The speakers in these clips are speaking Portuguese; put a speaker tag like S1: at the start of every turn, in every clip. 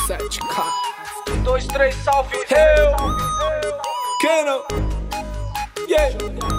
S1: 7K
S2: 2, 3, salve eu.
S1: Keno, yeah.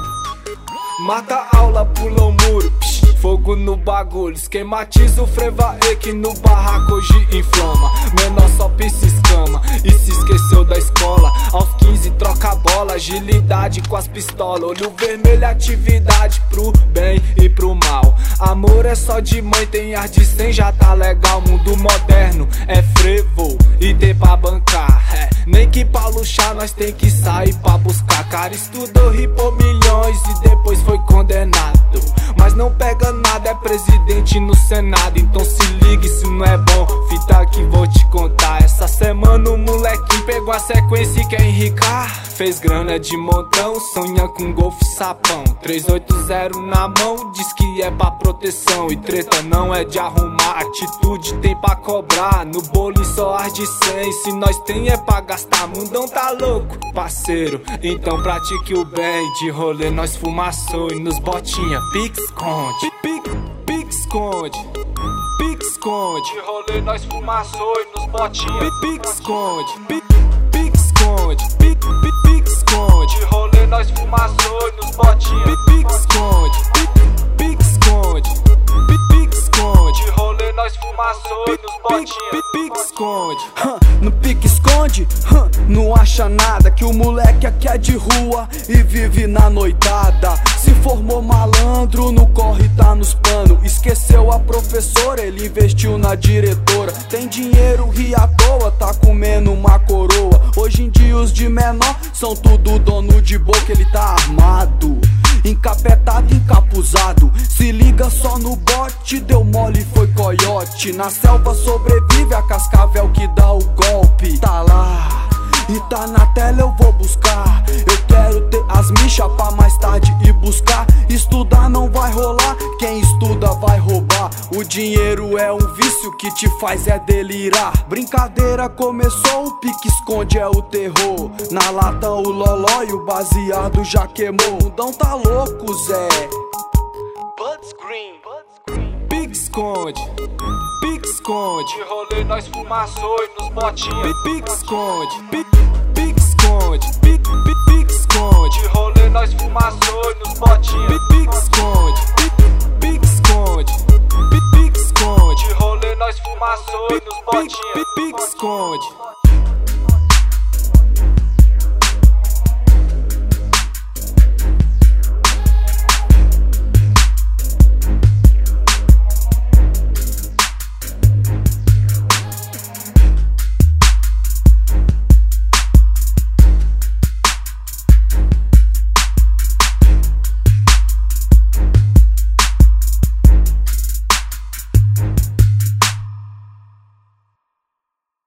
S1: Mata a aula, pula o muro, psh, fogo no bagulho. Esquematiza o frevaê que no barraco hoje inflama. Menor só pisa escama e se esqueceu da escola. Aos 15 troca a bola, agilidade com as pistolas. Olho vermelho, atividade pro bem e pro mal. Amor é só de mãe, tem ar de 100, já tá legal. Mundo moderno é frevo e tem pra bancar, nem que pra luxar nós tem que sair pra buscar. Cara estudou, ripou milhões e depois foi condenado, mas não pega nada, é presidente no Senado. Então se ligue, se não é bom, fita que vou te contar. Essa semana o molequinho pegou a sequência e quer enricar. Fez grana de montão, sonha com golfe sapão. 380 na mão, diz que é pra proteção. E treta não é de arrumar, atitude tem pra cobrar. No bolinho só arde 100, se nós tem é pra gastar. Mundão tá louco, parceiro, então pratique o bem. De rolê nós fumaçou e nos botinha, pique esconde, pique esconde, pique esconde.
S2: De rolê nós fumaçou e nos botinha,
S1: pique esconde, pique esconde, pique esconde.
S2: De rolê nós fumaçou e nos botinha,
S1: pique esconde, pique esconde, pique esconde.
S2: De rolê nós fumaçou e nos botinha,
S1: pique esconde.
S3: No pique esconde, não acha nada. Que o moleque aqui é de rua e vive na noitada. Se formou malandro, no corre tá nos panos. Esqueceu a professora, ele investiu na diretora. Tem dinheiro, ri à toa, tá comendo uma coroa. Hoje em dia os de menor são tudo dono de boca. Ele tá armado, encapetado, encapuzado. Se liga só no bote, deu mole, foi coiote. Na selva sobrevive a cascavel que dá o golpe. Tá lá e tá na tela, eu vou buscar. Eu quero ter as michas pra mais tarde ir buscar. Estudar não vai rolar, quem estuda vai roubar. O dinheiro é um vício que te faz é delirar. Brincadeira começou, o pique-esconde é o terror. Na lata o loló e o baseado já queimou. O mundão tá louco, Zé.
S1: Pique esconde, pique esconde.
S2: de rolê nós fumaçou e nos botinha,
S1: Pique esconde, pique esconde, pique esconde.
S2: de rolê nós fumaçou e nos botinha,
S1: Pique esconde, pique esconde, pique esconde.
S2: de rolê nós fumaçou e nos botinha,
S1: Pique esconde.